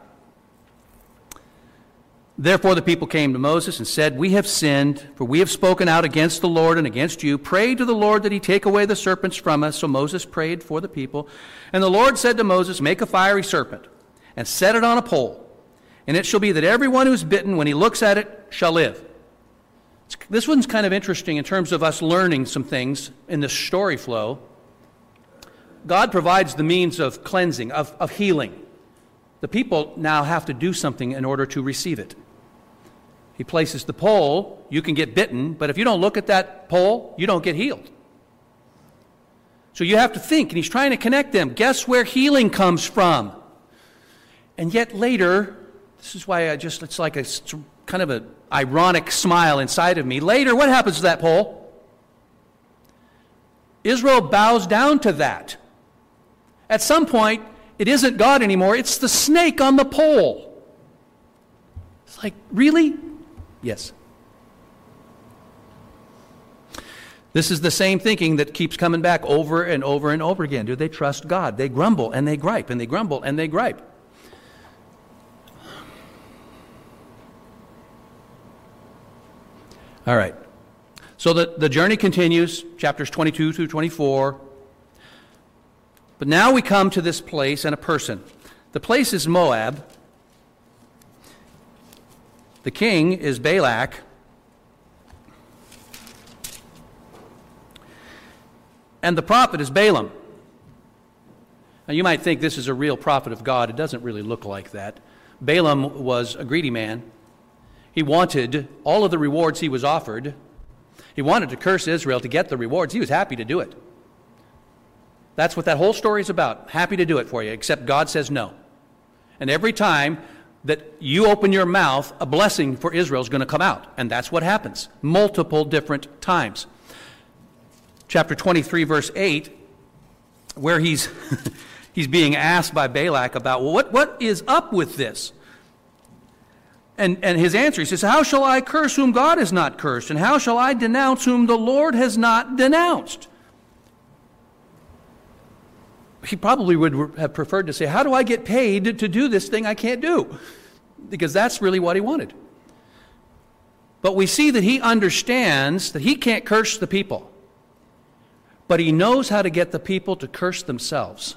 Therefore the people came to Moses and said, 'We have sinned, for we have spoken out against the Lord and against you. Pray to the Lord that he take away the serpents from us.' So Moses prayed for the people. And the Lord said to Moses, 'Make a fiery serpent, and set it on a pole. And it shall be that everyone who is bitten, when he looks at it, shall live.'" This one's kind of interesting in terms of us learning some things in the story flow. God provides the means of cleansing, of, of healing. The people now have to do something in order to receive it. He places the pole. You can get bitten, but if you don't look at that pole, you don't get healed. So you have to think, and he's trying to connect them. Guess where healing comes from? And yet later, this is why I just, it's like a it's kind of a ironic smile inside of me. Later, what happens to that pole? Israel bows down to that. At some point, it isn't God anymore, it's the snake on the pole. It's like, really? Yes. This is the same thinking that keeps coming back over and over and over again. Do they trust God? They grumble and they gripe, and they grumble and they gripe. All right. So the, the journey continues, chapters twenty-two through twenty-four. But now we come to this place and a person. The place is Moab. The king is Balak. And the prophet is Balaam. Now you might think this is a real prophet of God. It doesn't really look like that. Balaam was a greedy man. He wanted all of the rewards he was offered. He wanted to curse Israel to get the rewards. He was happy to do it. That's what that whole story is about. Happy to do it for you, except God says no. And every time that you open your mouth, a blessing for Israel is going to come out. And that's what happens. Multiple different times. Chapter twenty-three, verse eight, where he's he's being asked by Balak about, well, what, what is up with this? And, and his answer, he says, how shall I curse whom God has not cursed? And how shall I denounce whom the Lord has not denounced? He probably would have preferred to say, how do I get paid to do this thing I can't do? Because that's really what he wanted. But we see that he understands that he can't curse the people. But he knows how to get the people to curse themselves.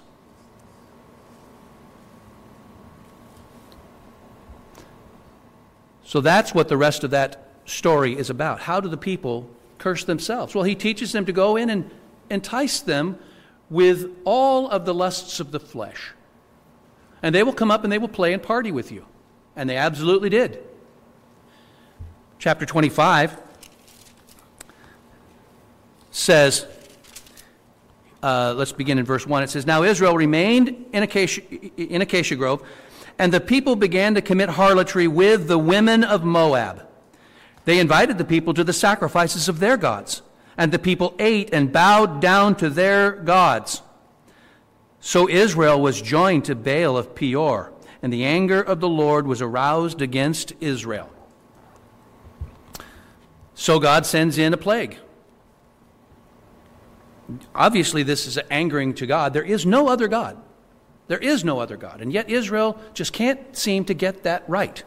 So that's what the rest of that story is about. How do the people curse themselves? Well, he teaches them to go in and entice them with all of the lusts of the flesh. And they will come up and they will play and party with you. And they absolutely did. Chapter twenty-five says, uh, let's begin in verse one. It says, now Israel remained in Acacia, in Acacia Grove, and the people began to commit harlotry with the women of Moab. They invited the people to the sacrifices of their gods, and the people ate and bowed down to their gods. So Israel was joined to Baal of Peor, and the anger of the Lord was aroused against Israel. So God sends in a plague. Obviously, this is angering to God. There is no other God. There is no other God. And yet Israel just can't seem to get that right.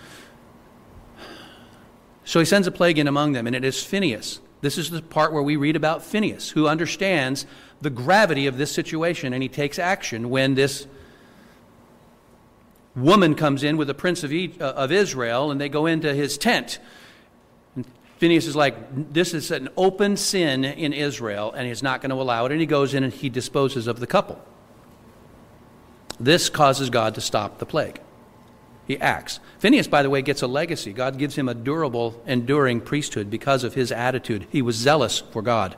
So he sends a plague in among them, and it is Phinehas. This is the part where we read about Phinehas, who understands the gravity of this situation, and he takes action when this woman comes in with the prince of, e- uh, of Israel, and they go into his tent. And Phinehas is like, this is an open sin in Israel, and he's not going to allow it. And he goes in and he disposes of the couple. This causes God to stop the plague. He acts. Phinehas, by the way, gets a legacy. God gives him a durable, enduring priesthood because of his attitude. He was zealous for God.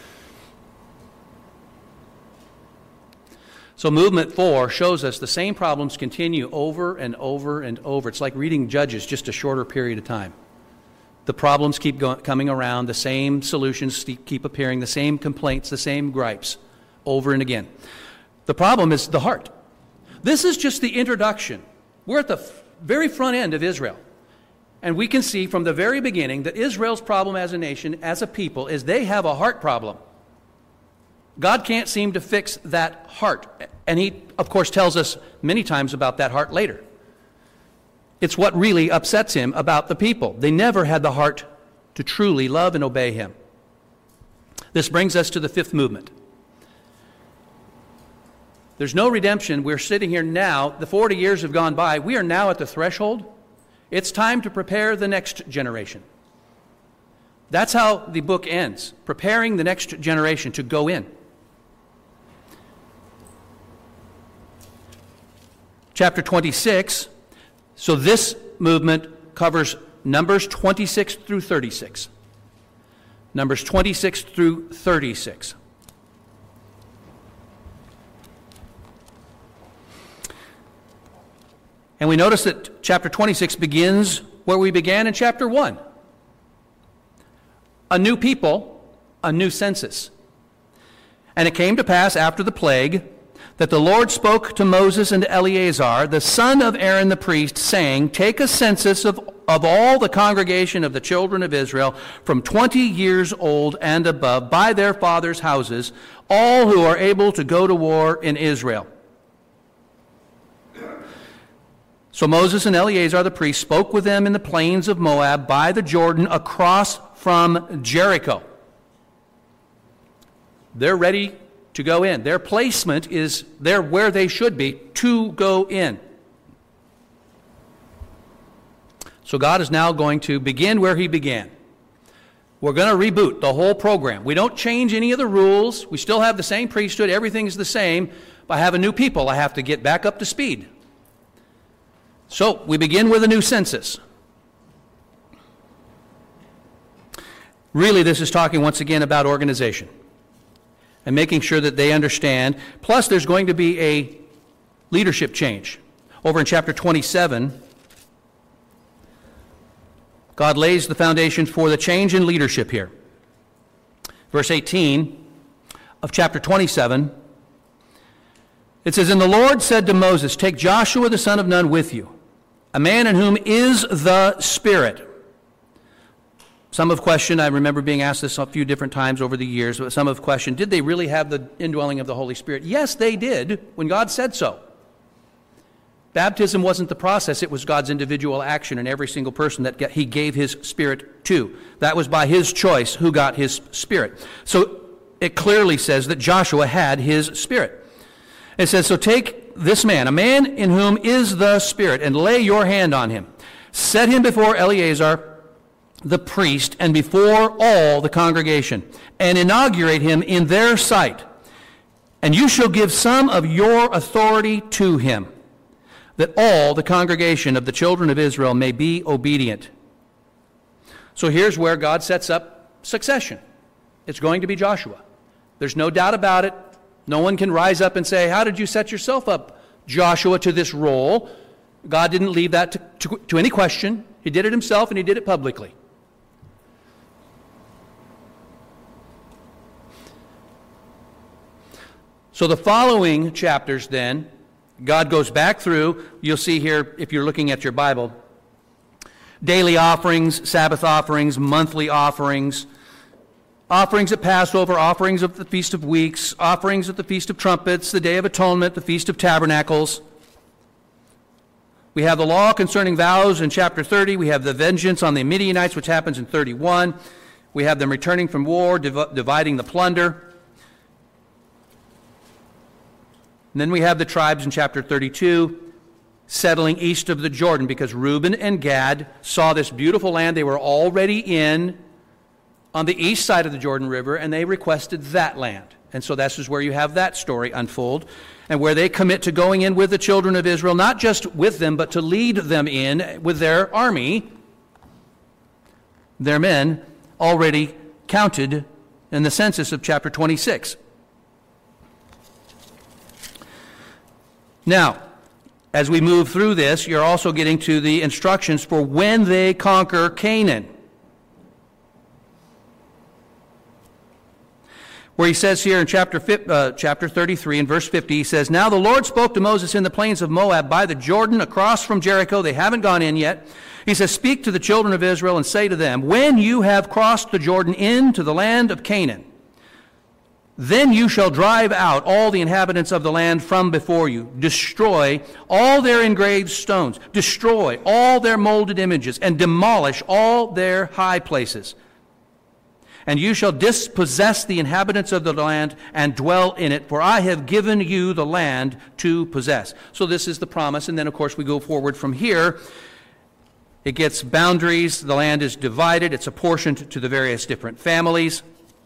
So movement four shows us the same problems continue over and over and over. It's like reading Judges, just a shorter period of time. The problems keep go- coming around, the same solutions keep appearing, the same complaints, the same gripes, over and again. The problem is the heart. This is just the introduction. We're at the f- very front end of Israel. And we can see from the very beginning that Israel's problem as a nation, as a people, is they have a heart problem. God can't seem to fix that heart. And he, of course, tells us many times about that heart later. It's what really upsets him about the people. They never had the heart to truly love and obey him. This brings us to the fifth movement. There's no redemption. We're sitting here now. The forty years have gone by. We are now at the threshold. It's time to prepare the next generation. That's how the book ends, preparing the next generation to go in. Chapter twenty-six. So this movement covers Numbers twenty-six through thirty-six. Numbers twenty-six through thirty-six. And we notice that chapter twenty-six begins where we began in chapter one. A new people, a new census. And it came to pass after the plague that the Lord spoke to Moses and to Eleazar, the son of Aaron the priest, saying, take a census of, of all the congregation of the children of Israel from twenty years old and above by their fathers' houses, all who are able to go to war in Israel. So Moses and Eleazar the priest spoke with them in the plains of Moab by the Jordan across from Jericho. They're ready to go in. Their placement is there where they should be to go in. So God is now going to begin where he began. We're going to reboot the whole program. We don't change any of the rules. We still have the same priesthood. Everything's the same. But I have a new people. I have to get back up to speed. So we begin with a new census. Really, this is talking once again about organization and making sure that they understand. Plus, there's going to be a leadership change. Over in chapter twenty-seven, God lays the foundation for the change in leadership here. Verse eighteen of chapter twenty-seven, it says, and the Lord said to Moses, take Joshua the son of Nun with you, a man in whom is the Spirit. Some have questioned, I remember being asked this a few different times over the years, but some have questioned, did they really have the indwelling of the Holy Spirit? Yes, they did, when God said so. Baptism wasn't the process, it was God's individual action in every single person that he gave his Spirit to. That was by his choice who got his Spirit. So it clearly says that Joshua had his Spirit. It says, so take this man, a man in whom is the Spirit, and lay your hand on him. Set him before Eleazar the priest and before all the congregation, and inaugurate him in their sight. And you shall give some of your authority to him, that all the congregation of the children of Israel may be obedient. So here's where God sets up succession. It's going to be Joshua. There's no doubt about it. No one can rise up and say, how did you set yourself up, Joshua, to this role? God didn't leave that to, to, to any question. He did it himself, and he did it publicly. So the following chapters then, God goes back through, you'll see here, if you're looking at your Bible, daily offerings, Sabbath offerings, monthly offerings, offerings at Passover, offerings of the Feast of Weeks, offerings at the Feast of Trumpets, the Day of Atonement, the Feast of Tabernacles. We have the law concerning vows in chapter thirty. We have the vengeance on the Midianites, which happens in thirty-one. We have them returning from war, div- dividing the plunder. And then we have the tribes in chapter thirty-two settling east of the Jordan because Reuben and Gad saw this beautiful land they were already in on the east side of the Jordan River, and they requested that land. And so this is where you have that story unfold, and where they commit to going in with the children of Israel, not just with them, but to lead them in with their army, their men already counted in the census of chapter twenty-six. Now, as we move through this, you're also getting to the instructions for when they conquer Canaan. Where he says here in chapter uh, chapter thirty-three and verse fifty, he says, now the Lord spoke to Moses in the plains of Moab by the Jordan across from Jericho. They haven't gone in yet. He says, speak to the children of Israel and say to them, when you have crossed the Jordan into the land of Canaan, then you shall drive out all the inhabitants of the land from before you. Destroy all their engraved stones. Destroy all their molded images, and demolish all their high places. And you shall dispossess the inhabitants of the land and dwell in it, for I have given you the land to possess. So this is the promise, and then of course we go forward from here. It gets boundaries. The land is divided. It's apportioned to the various different families.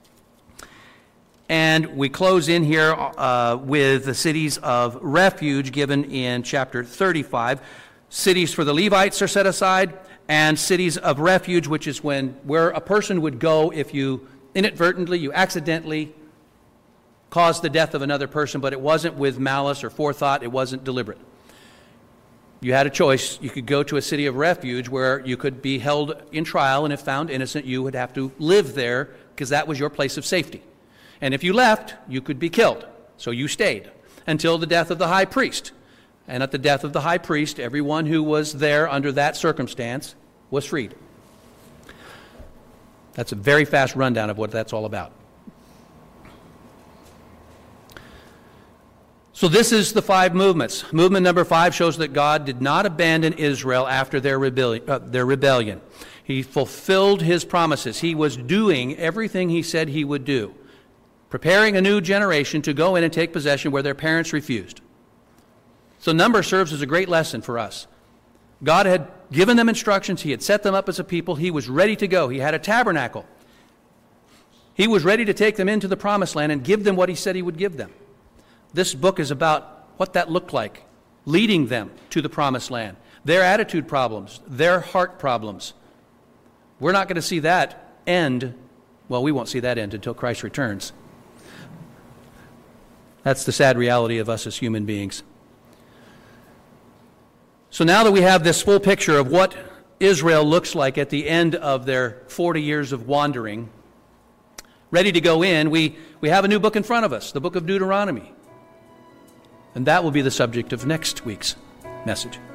And we close in here uh, with the cities of refuge given in chapter thirty-five. Cities for the Levites are set aside, and cities of refuge, which is when where a person would go if you inadvertently, you accidentally caused the death of another person, but it wasn't with malice or forethought, it wasn't deliberate. You had a choice. You could go to a city of refuge where you could be held in trial, and if found innocent, you would have to live there because that was your place of safety. And if you left, you could be killed. So you stayed until the death of the high priest. And at the death of the high priest, everyone who was there under that circumstance was freed. That's a very fast rundown of what that's all about. So this is the five movements. Movement number five shows that God did not abandon Israel after their rebellion. Uh, their rebellion. He fulfilled his promises. He was doing everything he said he would do, preparing a new generation to go in and take possession where their parents refused. So number serves as a great lesson for us. God had given them instructions. He had set them up as a people. He was ready to go. He had a tabernacle. He was ready to take them into the promised land and give them what he said he would give them. This book is about what that looked like, leading them to the promised land, their attitude problems, their heart problems. We're not going to see that end. Well, we won't see that end until Christ returns. That's the sad reality of us as human beings. So now that we have this full picture of what Israel looks like at the end of their forty years of wandering, ready to go in, we, we have a new book in front of us, the book of Deuteronomy. And that will be the subject of next week's message.